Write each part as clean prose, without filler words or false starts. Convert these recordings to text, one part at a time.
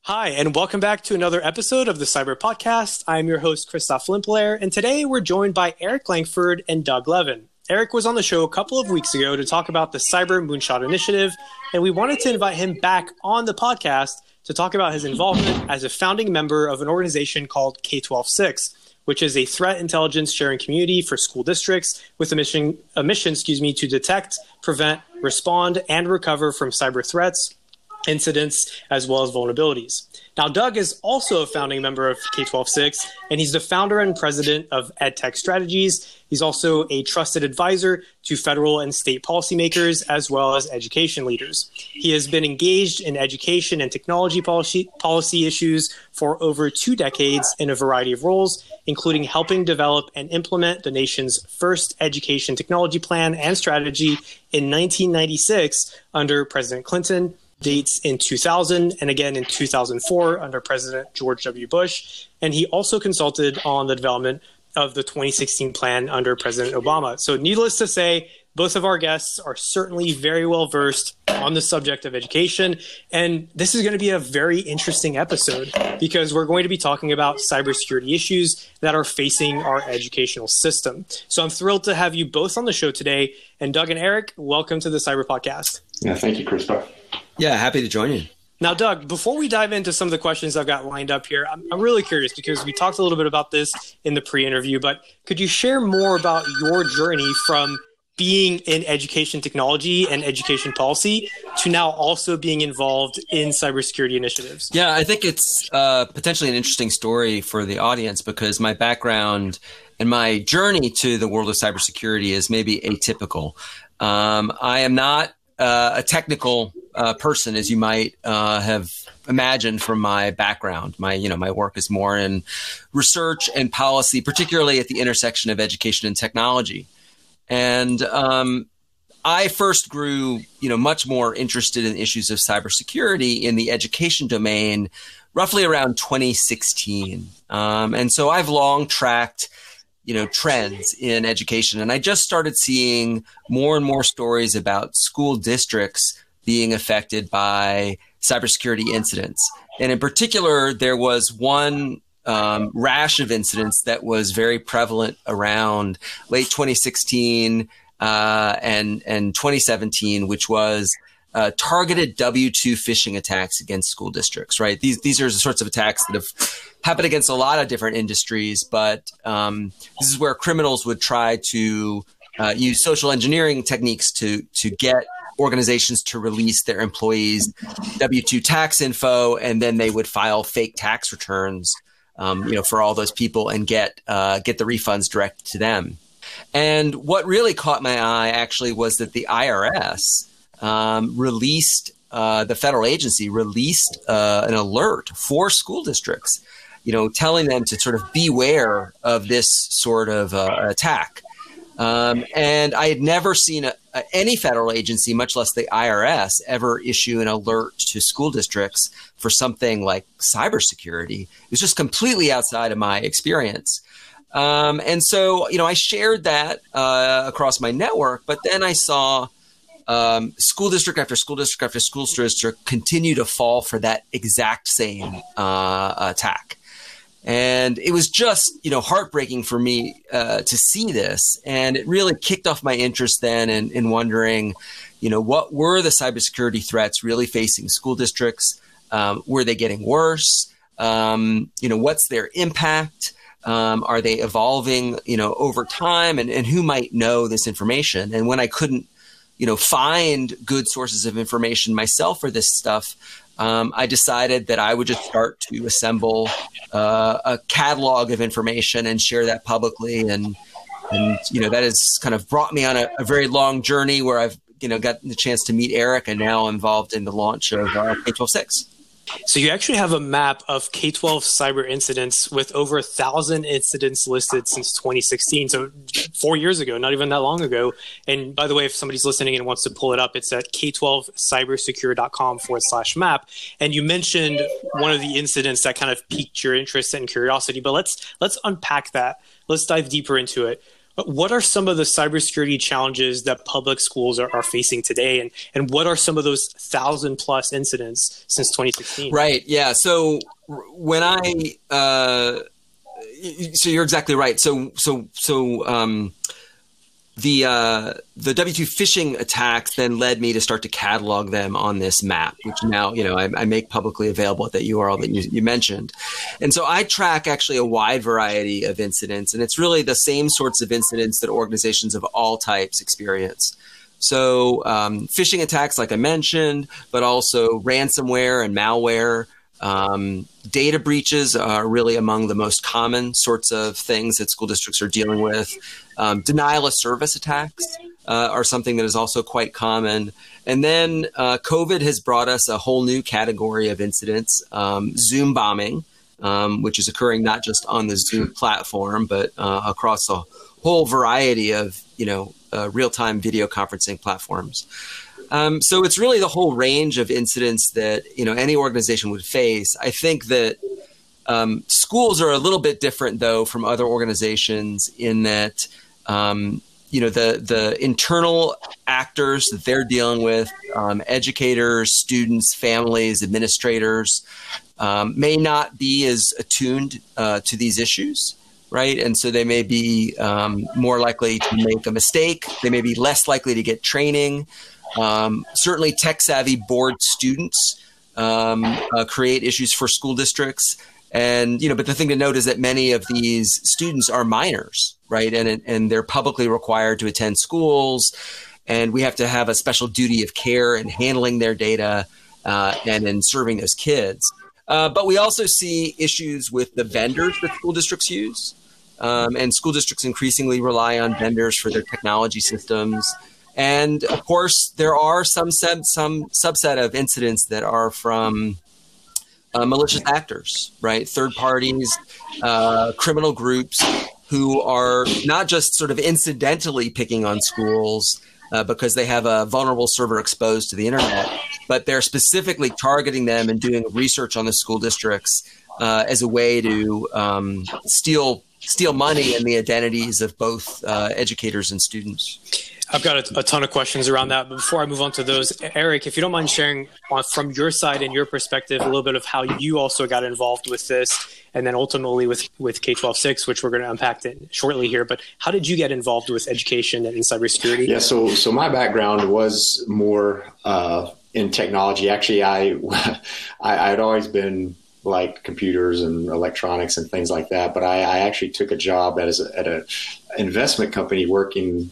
Hi, and welcome back to another episode of the Cyber Podcast. I'm your host, Christoph Limpler, and today we're joined by Eric Langford and Doug Levin. Eric was on the show a couple of weeks ago to talk about the Cyber Moonshot Initiative, and we wanted to invite him back on the podcast to talk about his involvement as a founding member of an organization called K-12-6, which is a threat intelligence sharing community for school districts with a mission to detect, prevent, respond, and recover from cyber threats, incidents, as well as vulnerabilities. Now, Doug is also a founding member of K-12-6, and he's the founder and president of EdTech Strategies. He's also a trusted advisor to federal and state policymakers, as well as education leaders. He has been engaged in education and technology policy issues for over 2 decades in a variety of roles, including helping develop and implement the nation's first education technology plan and strategy in 1996 under President Clinton, dates in 2000 and again in 2004 under President George W. Bush. And he also consulted on the development of the 2016 plan under President Obama. So needless to say, both of our guests are certainly very well versed on the subject of education. And this is going to be a very interesting episode because we're going to be talking about cybersecurity issues that are facing our educational system. So I'm thrilled to have you both on the show today. And Doug and Eric, welcome to the Cyber Podcast. Yeah, thank you, Christoph. Yeah, happy to join you. Now, Doug, before we dive into some of the questions I've got lined up here, I'm really curious because we talked a little bit about this in the pre-interview, but could you share more about your journey from being in education technology and education policy to now also being involved in cybersecurity initiatives? Yeah, I think it's potentially an interesting story for the audience because my background and my journey to the world of cybersecurity is maybe atypical. I am not a technical person, as you might have imagined from my background. My work is more in research and policy, particularly at the intersection of education and technology. And I first grew, much more interested in issues of cybersecurity in the education domain, roughly around 2016. And so I've long tracked trends in education. And I just started seeing more and more stories about school districts being affected by cybersecurity incidents. And in particular, there was one rash of incidents that was very prevalent around late 2016 and 2017, which was targeted W-2 phishing attacks against school districts, right? These are the sorts of attacks that have happened against a lot of different industries, but this is where criminals would try to use social engineering techniques to get organizations to release their employees' W-2 tax info, and then they would file fake tax returns, for all those people and get the refunds directed to them. And what really caught my eye actually was that the IRS the federal agency released an alert for school districts, telling them to sort of beware of this sort of attack. And I had never seen any federal agency, much less the IRS, ever issue an alert to school districts for something like cybersecurity. It was just completely outside of my experience. And so, I shared that across my network, but then I saw school district after school district after school district continue to fall for that exact same attack. And it was just, heartbreaking for me to see this. And it really kicked off my interest then in wondering, what were the cybersecurity threats really facing school districts? Were they getting worse? What's their impact? Are they evolving, over time? And who might know this information? And when I couldn't, find good sources of information myself for this stuff, I decided that I would just start to assemble a catalog of information and share that publicly. And that has kind of brought me on a very long journey where I've, got the chance to meet Eric and now involved in the launch of K-12-6. So you actually have a map of K-12 cyber incidents with over 1,000 incidents listed since 2016. So 4 years ago, not even that long ago. And by the way, if somebody's listening and wants to pull it up, it's at k12cybersecure.com/map. And you mentioned one of the incidents that kind of piqued your interest and curiosity, but let's unpack that. Let's dive deeper into it. What are some of the cybersecurity challenges that public schools are facing today? And what are some of those 1,000+ incidents since 2016? Right. Yeah. So when so you're exactly right. The W2 phishing attacks then led me to start to catalog them on this map, which now, I make publicly available at that URL that you mentioned. And so I track actually a wide variety of incidents, and it's really the same sorts of incidents that organizations of all types experience. So phishing attacks, like I mentioned, but also ransomware and malware. Data breaches are really among the most common sorts of things that school districts are dealing with. Denial of service attacks are something that is also quite common. And then COVID has brought us a whole new category of incidents, Zoom bombing, which is occurring not just on the Zoom platform, but across a whole variety of, real-time video conferencing platforms. So it's really the whole range of incidents that, any organization would face. I think that schools are a little bit different, though, from other organizations in that, the internal actors that they're dealing with, educators, students, families, administrators, may not be as attuned to these issues. Right. And so they may be more likely to make a mistake. They may be less likely to get training. Certainly tech-savvy bored students create issues for school districts. And, but the thing to note is that many of these students are minors, right? And they're publicly required to attend schools. And we have to have a special duty of care in handling their data and in serving those kids. But we also see issues with the vendors that school districts use. And school districts increasingly rely on vendors for their technology systems. And of course, there are some subset of incidents that are from malicious actors, right? Third parties, criminal groups who are not just sort of incidentally picking on schools because they have a vulnerable server exposed to the internet, but they're specifically targeting them and doing research on the school districts as a way to steal money and the identities of both educators and students. I've got a ton of questions around that. But before I move on to those, Eric, if you don't mind sharing from your side and your perspective a little bit of how you also got involved with this, and then ultimately with K-12-6, which we're going to unpack shortly here. But how did you get involved with education and in cybersecurity? Yeah, so my background was more in technology. Actually, I'd always been like computers and electronics and things like that. But I actually took a job at an investment company working.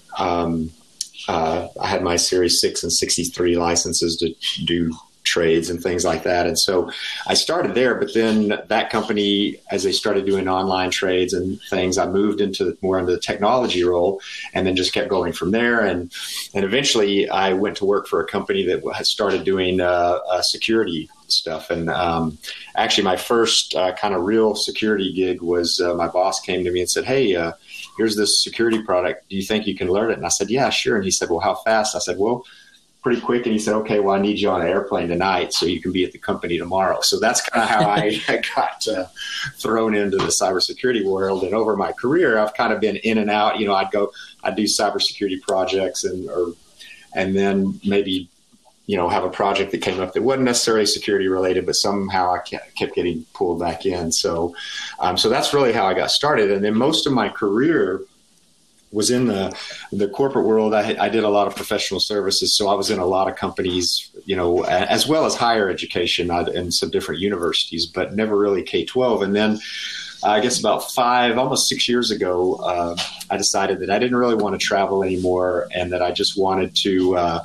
I had my Series 6 and 63 licenses to do trades and things like that. And so I started there, but then that company, as they started doing online trades and things, I moved more into the technology role and then just kept going from there. And eventually I went to work for a company that had started doing security stuff. And actually my first kind of real security gig was my boss came to me and said, "Hey, here's this security product. Do you think you can learn it?" And I said, "Yeah, sure." And he said, "Well, how fast?" I said, "Well, pretty quick." And he said, "Okay, well, I need you on an airplane tonight so you can be at the company tomorrow." So that's kind of how I got thrown into the cybersecurity world. And over my career, I've kind of been in and out. I'd do cybersecurity projects and then maybe, have a project that came up that wasn't necessarily security related, but somehow I kept getting pulled back in. So that's really how I got started. And then most of my career was in the corporate world. I did a lot of professional services. So I was in a lot of companies, as well as higher education in some different universities, but never really K-12. And then I guess about almost 6 years ago, I decided that I didn't really want to travel anymore and that I just wanted to,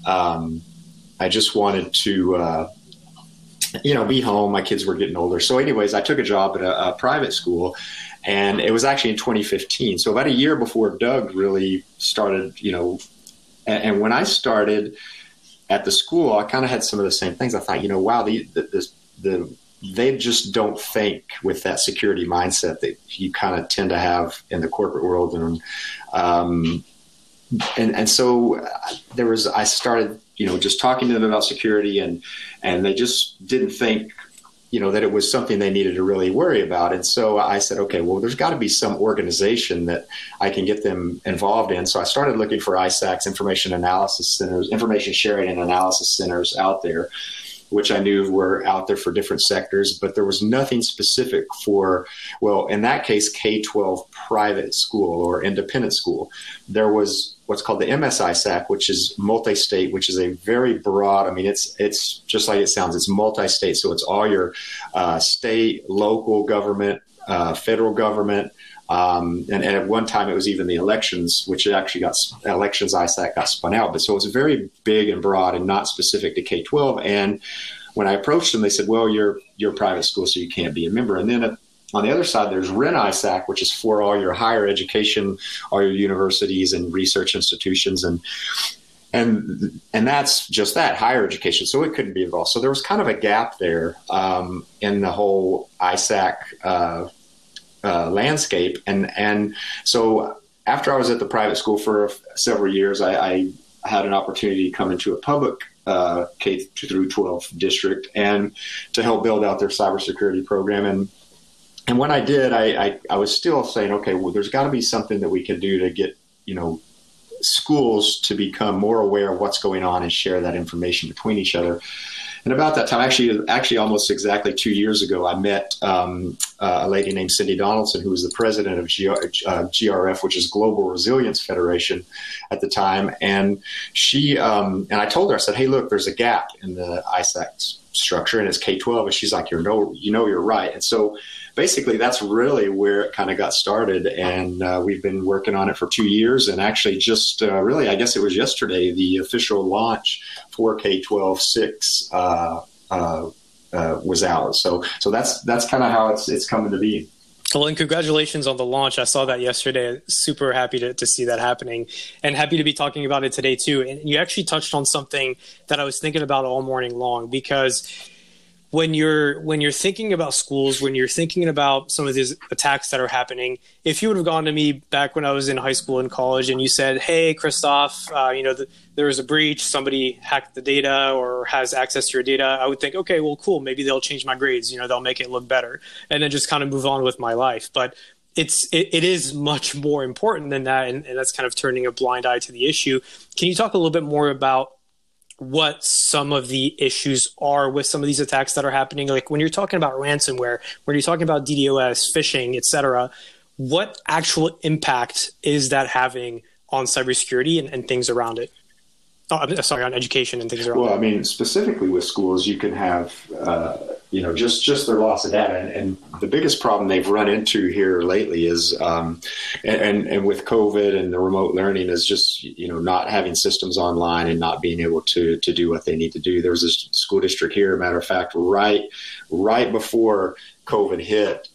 be home. My kids were getting older. So anyways, I took a job at a private school, and it was actually in 2015. So about a year before Doug really started, and when I started at the school, I kind of had some of the same things. I thought, wow, they just don't think with that security mindset that you kind of tend to have in the corporate world. And so I started, just talking to them about security, and they just didn't think that it was something they needed to really worry about. And so I said, okay, well, there's got to be some organization that I can get them involved in. So I started looking for ISACs, information analysis centers, information sharing and analysis centers out there, which I knew were out there for different sectors, but there was nothing specific for, well, in that case, K-12 private school or independent school. There was what's called the MSISAC, which is multi-state, which is a very broad, I mean, it's just like it sounds, it's multi-state. So it's all your state, local government, federal government, and at one time it was even the elections, which actually elections ISAC got spun out. But so it was very big and broad and not specific to K-12. And when I approached them, they said, well, you're a private school, so you can't be a member. And then on the other side, there's REN ISAC, which is for all your higher education, all your universities and research institutions. And that's just that, higher education. So it couldn't be involved. So there was kind of a gap there in the whole ISAC landscape. And so after I was at the private school for several years, I had an opportunity to come into a public K through 12 district and to help build out their cybersecurity program. And when I did, I was still saying, okay, well, there's got to be something that we can do to get, schools to become more aware of what's going on and share that information between each other. And about that time, actually almost exactly 2 years ago, I met a lady named Cindy Donaldson, who was the president of GRF, which is Global Resilience Federation at the time. And she, and I told her, I said, hey, look, there's a gap in the ISAC structure and it's K-12. And she's like, you're right. And so basically that's really where it kind of got started. And we've been working on it for 2 years. And actually just really, I guess it was yesterday, the official launch for K-12 6 was out. So that's kind of how it's coming to be. Well, and congratulations on the launch. I saw that yesterday. Super happy to see that happening and happy to be talking about it today too. And you actually touched on something that I was thinking about all morning long, because when you're thinking about schools, when you're thinking about some of these attacks that are happening, if you would have gone to me back when I was in high school and college and you said, hey, Christoph, there was a breach, somebody hacked the data or has access to your data, I would think, okay, well, cool. Maybe they'll change my grades. They'll make it look better and then just kind of move on with my life. But it is much more important than that. And that's kind of turning a blind eye to the issue. Can you talk a little bit more about what some of the issues are with some of these attacks that are happening? Like when you're talking about ransomware, when you're talking about DDoS, phishing, et cetera, what actual impact is that having on cybersecurity and things around it? Oh, I'm sorry, on education and things around it. Well, I mean, specifically with schools, you can have, just their loss of data. And the biggest problem they've run into here lately is, and with COVID and the remote learning is just, not having systems online and not being able to do what they need to do. There was this school district here, matter of fact, right before COVID hit,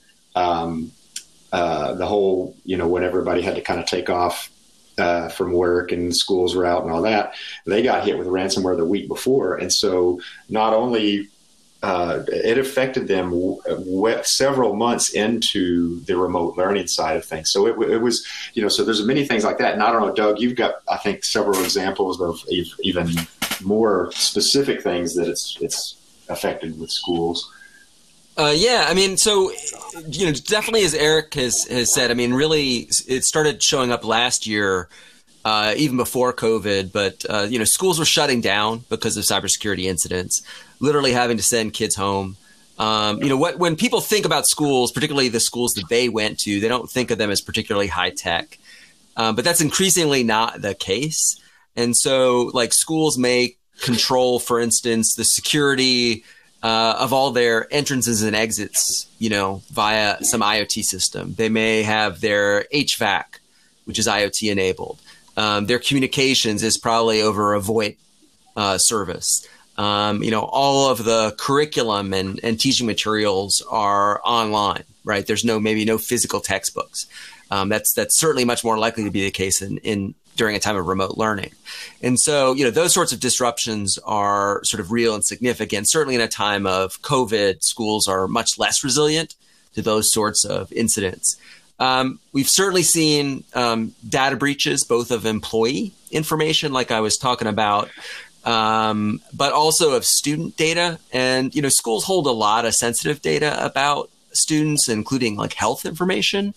the whole, when everybody had to kind of take off from work and schools were out and all that, they got hit with ransomware the week before. And so not only it affected them several months into the remote learning side of things. So it was, so there's many things like that. And I don't know, Doug, you've got, I think, several examples of even more specific things that it's affected with schools. Yeah, I mean, so, definitely as Eric has said, I mean, really, it started showing up last year, even before COVID, but, schools were shutting down because of cybersecurity incidents, literally having to send kids home. When people think about schools, particularly the schools that they went to, they don't think of them as particularly high tech, but that's increasingly not the case. And so, like, schools may control, for instance, the security of all their entrances and exits, via some IoT system. They may have their HVAC, which is IoT enabled. Their communications is probably over a VoIP service. All of the curriculum and teaching materials are online, right? There's maybe no physical textbooks. That's certainly much more likely to be the case during a time of remote learning. And so, those sorts of disruptions are sort of real and significant. Certainly in a time of COVID, schools are much less resilient to those sorts of incidents. We've certainly seen data breaches, both of employee information, like I was talking about but also of student data. And, schools hold a lot of sensitive data about students, including like health information.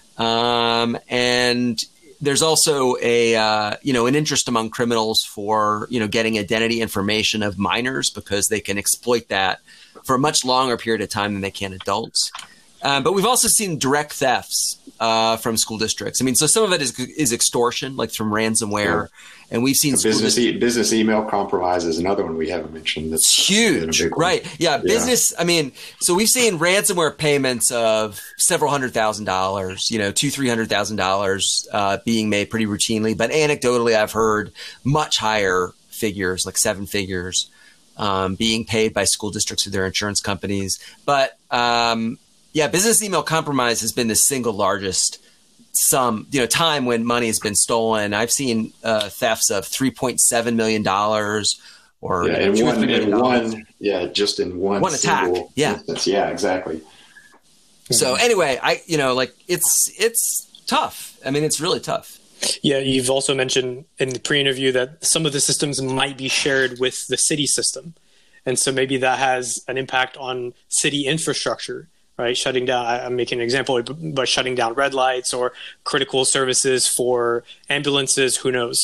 And there's also an interest among criminals for, getting identity information of minors because they can exploit that for a much longer period of time than they can adults. But we've also seen direct thefts from school districts. So some of it is extortion, like from ransomware. And we've seen business email compromise is another one we haven't mentioned. That's huge, right? Yeah, business. So we've seen ransomware payments of several $100,000, $200,000-$300,000 being made pretty routinely. But anecdotally, I've heard much higher figures, like seven figures, being paid by school districts or their insurance companies. But business email compromise has been the single largest time when money has been stolen. I've seen thefts of $3.7 million just in one attack. Instance. Yeah, exactly. So anyway, it's tough. It's really tough. Yeah, you've also mentioned in the pre-interview that some of the systems might be shared with the city system. And so maybe that has an impact on city infrastructure. Right, shutting down. I'm making an example, but shutting down red lights or critical services for ambulances. Who knows?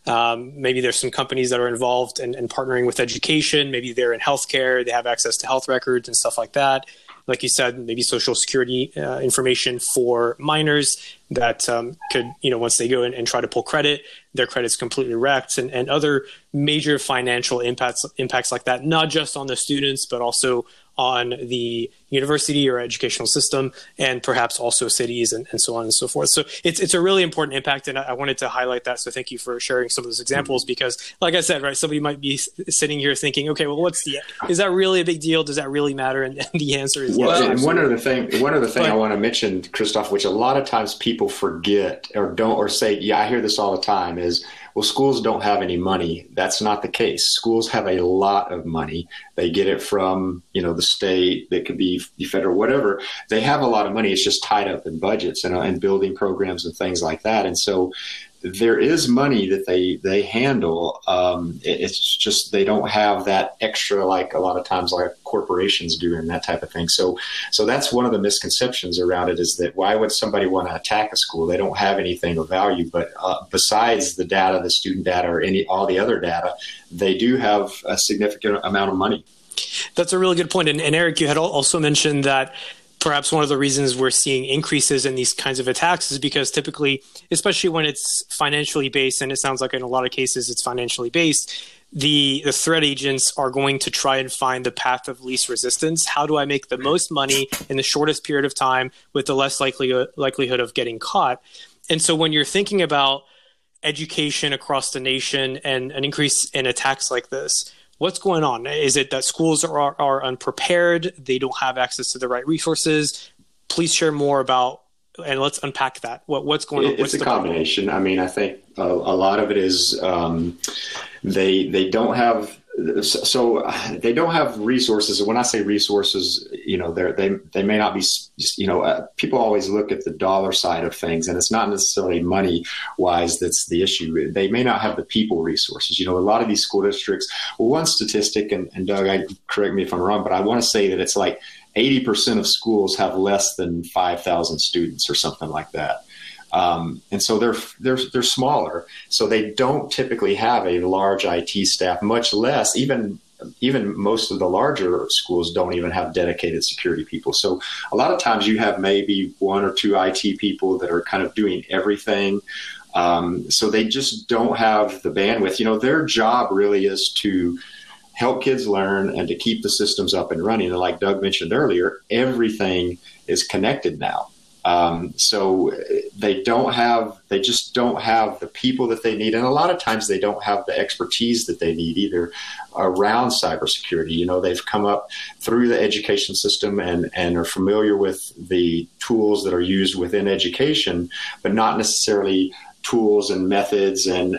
Maybe there's some companies that are involved in partnering with education. Maybe they're in healthcare. They have access to health records and stuff like that. Like you said, maybe Social Security information for minors that could, once they go in and try to pull credit, their credit's completely wrecked, and other major financial impacts like that, not just on the students, but also on the university or educational system, and perhaps also cities and so on and so forth. So it's a really important impact, and I wanted to highlight that. So thank you for sharing some of those examples, because like I said, right, somebody might be sitting here thinking, okay, well, is that really a big deal? Does that really matter? And the answer is yes. And one other thing I want to mention, Christoph, which a lot of times people forget or say, yeah, I hear this all the time, is, well, schools don't have any money. That's not the case. Schools have a lot of money. They get it from, the state, that could be the federal, whatever. They have a lot of money. It's just tied up in budgets and building programs and things like that. And so there is money that they handle. It's just they don't have that extra, like a lot of times like corporations do and that type of thing. So that's one of the misconceptions around it, is that why would somebody want to attack a school? They don't have anything of value, but besides the data, the student data, or all the other data, they do have a significant amount of money. That's a really good point. And Eric, you had also mentioned that perhaps one of the reasons we're seeing increases in these kinds of attacks is because typically, especially when it's financially based, and it sounds like in a lot of cases it's financially based, the threat agents are going to try and find the path of least resistance. How do I make the most money in the shortest period of time with the less likelihood of getting caught? And so when you're thinking about education across the nation and an increase in attacks like this, what's going on? Is it that schools are unprepared? They don't have access to the right resources? Please share more about, and let's unpack that. What's going on? It's a combination. I think a lot of it is they don't have. So they don't have resources. And when I say resources, they may not be, people always look at the dollar side of things, and it's not necessarily money wise that's the issue. They may not have the people resources. A lot of these school districts, well, one statistic, and Doug, correct me if I'm wrong, but I want to say that it's like 80% of schools have less than 5,000 students or something like that. And so they're smaller, so they don't typically have a large IT staff, much less even most of the larger schools don't even have dedicated security people. So a lot of times you have maybe one or two IT people that are kind of doing everything. So they just don't have the bandwidth. Their job really is to help kids learn and to keep the systems up and running. And like Doug mentioned earlier, everything is connected now. So they just don't have the people that they need. And a lot of times they don't have the expertise that they need either around cybersecurity. They've come up through the education system and are familiar with the tools that are used within education, but not necessarily tools and methods and,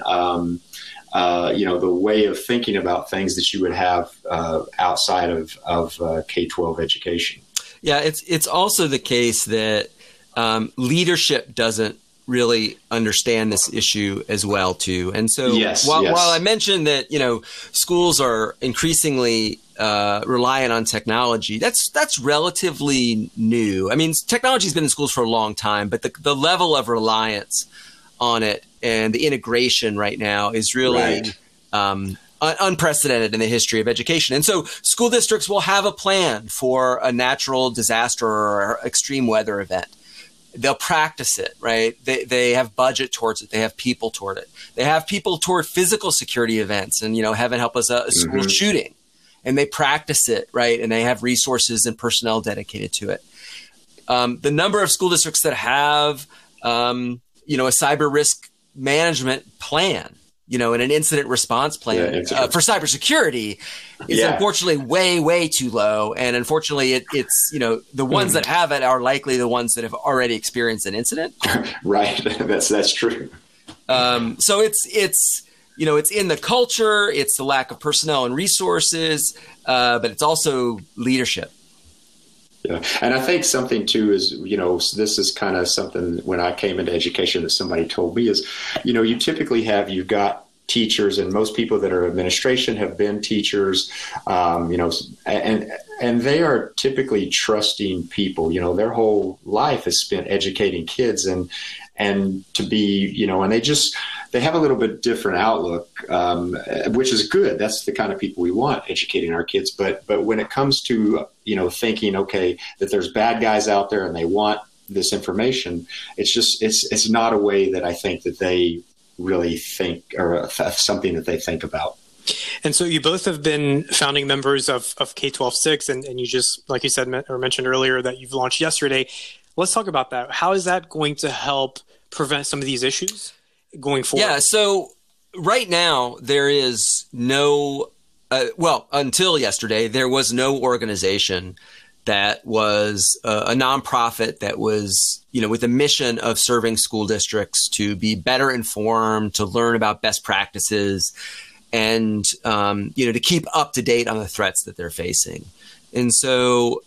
the way of thinking about things that you would have outside of K-12 education. Yeah, it's also the case that leadership doesn't really understand this issue as well too. And so while I mentioned that, schools are increasingly reliant on technology, that's relatively new. I mean, technology's been in schools for a long time, but the level of reliance on it and the integration right now is really unprecedented in the history of education. And so school districts will have a plan for a natural disaster or extreme weather event. They'll practice it, right? They have budget towards it. They have people toward it. They have people toward physical security events and, heaven help us, a school shooting. And they practice it, right? And they have resources and personnel dedicated to it. The number of school districts that have, a cyber risk management plan, and an incident response plan for cybersecurity is unfortunately way, way too low. And unfortunately, it's the ones that have it are likely the ones that have already experienced an incident. Right. That's true. So it's in the culture, it's the lack of personnel and resources, but it's also leadership. Yeah. And I think something too is, this is kind of something when I came into education that somebody told me is, you've got teachers, and most people that are administration have been teachers, and they are typically trusting people, their whole life is spent educating kids and to be, and they have a little bit different outlook, which is good. That's the kind of people we want educating our kids. But when it comes to, thinking, okay, that there's bad guys out there and they want this information, it's not a way that I think that they really think or something that they think about. And so you both have been founding members of K-12-6, and you just, like you said or mentioned earlier, that you've launched yesterday. Let's talk about that. How is that going to help prevent some of these issues going forward? Yeah, so right now there is no, until yesterday, there was no organization that was a nonprofit that was, with a mission of serving school districts to be better informed, to learn about best practices, and, to keep up to date on the threats that they're facing. And so,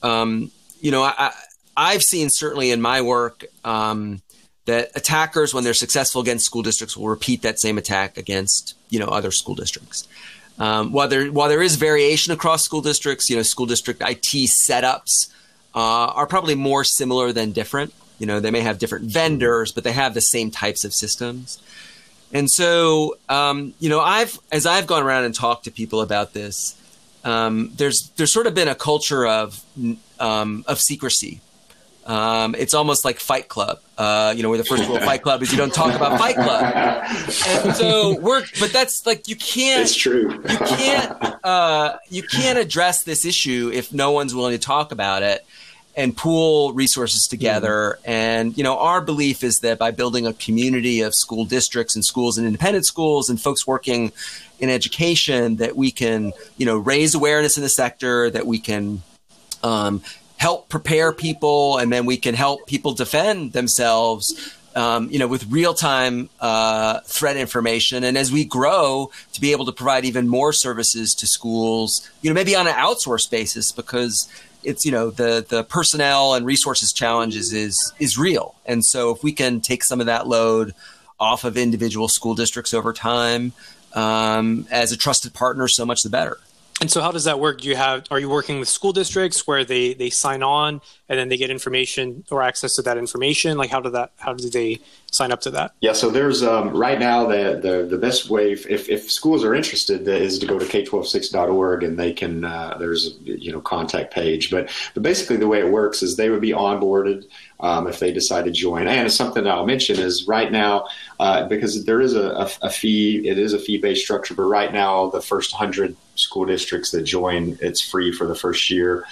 I've seen certainly in my work that attackers, when they're successful against school districts, will repeat that same attack against, other school districts. While there is variation across school districts, school district IT setups are probably more similar than different. They may have different vendors, but they have the same types of systems. And so, as I've gone around and talked to people about this, there's sort of been a culture of secrecy. It's almost like Fight Club, where the first rule of Fight Club is you don't talk about Fight Club. And so but that's like, you can't, it's true. you can't address this issue if no one's willing to talk about it and pool resources together. And, our belief is that by building a community of school districts and schools and independent schools and folks working in education, that we can, raise awareness in the sector, that we can, help prepare people, and then we can help people defend themselves, with real-time threat information. And as we grow, to be able to provide even more services to schools, maybe on an outsourced basis, because it's, the personnel and resources challenges is real. And so if we can take some of that load off of individual school districts over time, as a trusted partner, so much the better. And so how does that work? Are you working with school districts where they sign on and then they get information or access to that information? Like how do they sign up to that? Yeah, so there's right now the best way if schools are interested is to go to k126.org, and they can there's contact page. But basically the way it works is they would be onboarded if they decide to join. And something that I'll mention is right now, because there is a fee, it is a fee-based structure, but right now the first 100 school districts that join, it's free for the first year.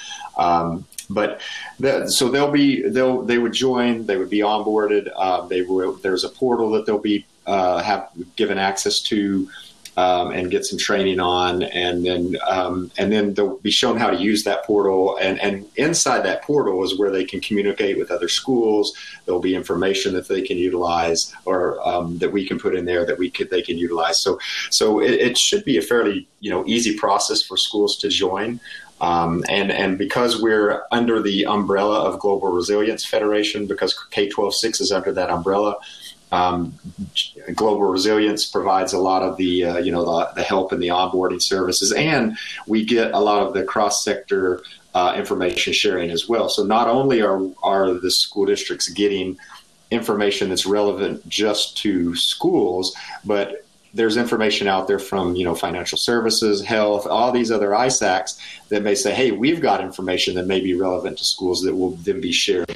So they would join, they would be onboarded. There's a portal that they'll be have given access to and get some training on, and then they'll be shown how to use that portal. And inside that portal is where they can communicate with other schools. There'll be information that they can utilize, or that we can put in there that they can utilize. So it should be a fairly easy process for schools to join. And because we're under the umbrella of Global Resilience Federation, because K-12-6 is under that umbrella, Global Resilience provides a lot of the the help and the onboarding services, and we get a lot of the cross-sector information sharing as well. So not only are the school districts getting information that's relevant just to schools, but there's information out there from, financial services, health, all these other ISACs that may say, hey, we've got information that may be relevant to schools that will then be shared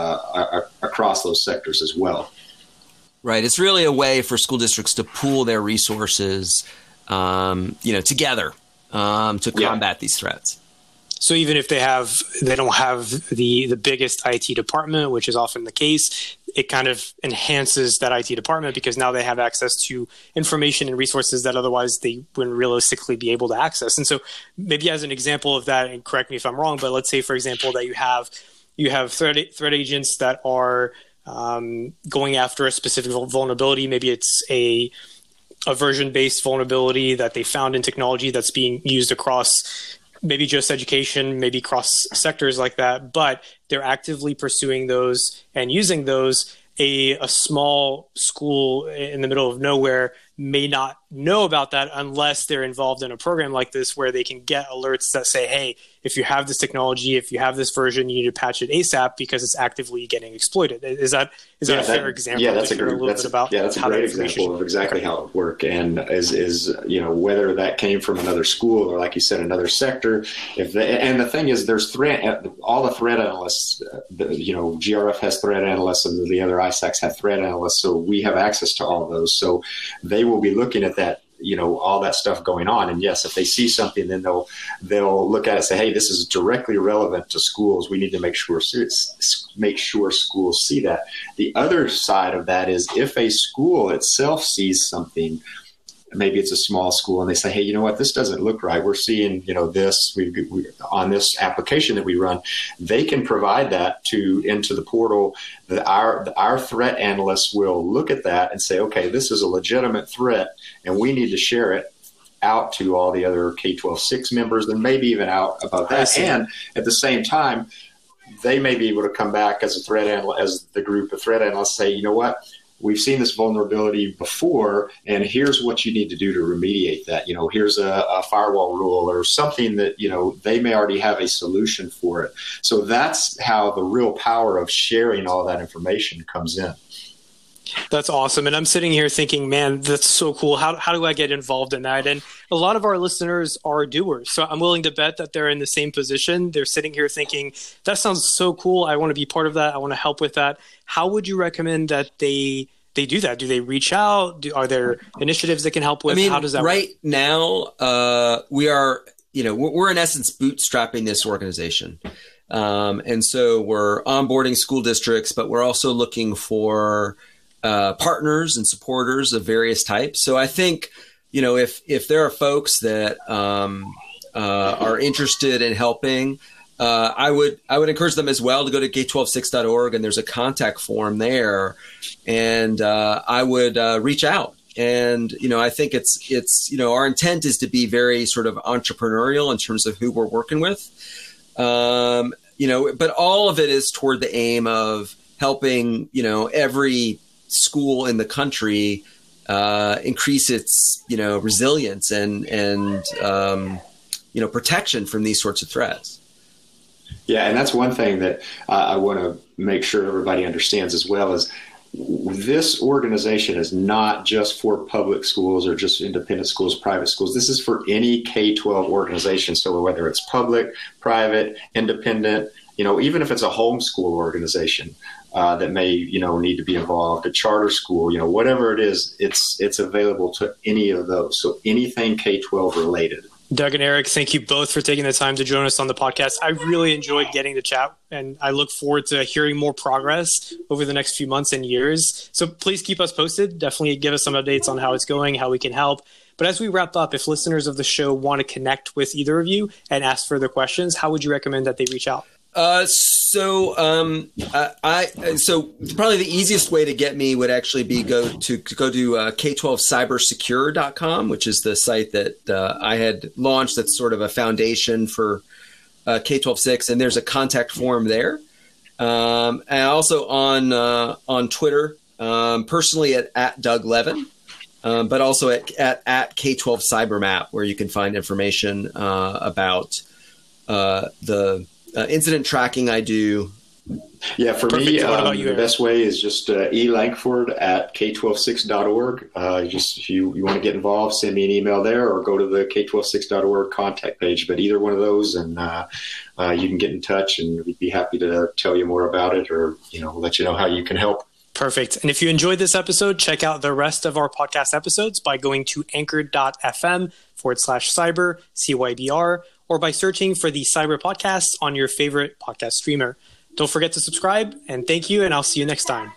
across those sectors as well. Right. It's really a way for school districts to pool their resources, together to combat these threats. So even if they don't have the biggest IT department, which is often the case, it kind of enhances that IT department because now they have access to information and resources that otherwise they wouldn't realistically be able to access. And so maybe as an example of that, and correct me if I'm wrong, but let's say, for example, that you have threat agents that are going after a specific vulnerability. Maybe it's a version-based vulnerability that they found in technology that's being used across maybe just education, maybe cross sectors like that, but they're actively pursuing those and using those. A small school in the middle of nowhere may not know about that unless they're involved in a program like this where they can get alerts that say, hey, if you have this technology, if you have this version, you need to patch it ASAP because it's actively getting exploited. Is that a fair example? Yeah, that's a great example of exactly how it would work. And is whether that came from another school or, like you said, another sector. And the thing is, there's all the threat analysts. GRF has threat analysts, and the other ISACs have threat analysts. So we have access to all of those. So they will be looking at that, all that stuff going on. And yes, if they see something, then they'll look at it and say, hey, this is directly relevant to schools. We need to make sure schools see that. The other side of that is if a school itself sees something, maybe it's a small school, and they say, hey, you know what, this doesn't look right. We're seeing, this on this application that we run. They can provide that into the portal. Our threat analysts will look at that and say, okay, this is a legitimate threat, and we need to share it out to all the other K-12-6 members, and maybe even out about that. And at the same time, they may be able to come back as the group of threat analysts, say, you know what, we've seen this vulnerability before, and here's what you need to do to remediate that. Here's a firewall rule or something that, they may already have a solution for it. So that's how the real power of sharing all that information comes in. That's awesome. And I'm sitting here thinking, man, that's so cool. How do I get involved in that? And a lot of our listeners are doers. So I'm willing to bet that they're in the same position. They're sitting here thinking, that sounds so cool. I want to be part of that. I want to help with that. How would you recommend that they do that? Do they reach out? Are there initiatives that can help with? How does that work? Right now, we are, we're in essence bootstrapping this organization. And so we're onboarding school districts, but we're also looking for partners and supporters of various types. So I think, if there are folks that are interested in helping, I would encourage them as well to go to k12six.org, and there's a contact form there, and I would reach out. And I think it's our intent is to be very sort of entrepreneurial in terms of who we're working with, but all of it is toward the aim of helping every school in the country increase its resilience and protection from these sorts of threats. Yeah, and that's one thing that I want to make sure everybody understands as well is this organization is not just for public schools or just independent schools, private schools. This is for any K-12 organization. So whether it's public, private, independent, even if it's a homeschool organization that may, need to be involved, a charter school, whatever it is, it's available to any of those. So anything K-12 related. Doug and Eric, thank you both for taking the time to join us on the podcast. I really enjoyed getting to chat, and I look forward to hearing more progress over the next few months and years. So please keep us posted. Definitely give us some updates on how it's going, how we can help. But as we wrap up, if listeners of the show want to connect with either of you and ask further questions, how would you recommend that they reach out? So probably the easiest way to get me would actually be go to k12cybersecure.com, which is the site that I had launched. That's sort of a foundation for K-12-6, and there's a contact form there. And also on Twitter, personally at Doug Levin, but also at K12 CyberMap, where you can find information about the incident tracking I do. Yeah, for Perfect. me, What about you, the Eric? best way is just elangford at k126.org. Just if you want to get involved, send me an email there or go to the k126.org contact page. But either one of those, and you can get in touch, and we'd be happy to tell you more about it, or let you know how you can help. Perfect. And if you enjoyed this episode, check out the rest of our podcast episodes by going to anchor.fm/cyber, CYBR, or by searching for the Cyber Podcast on your favorite podcast streamer. Don't forget to subscribe, and thank you, and I'll see you next time.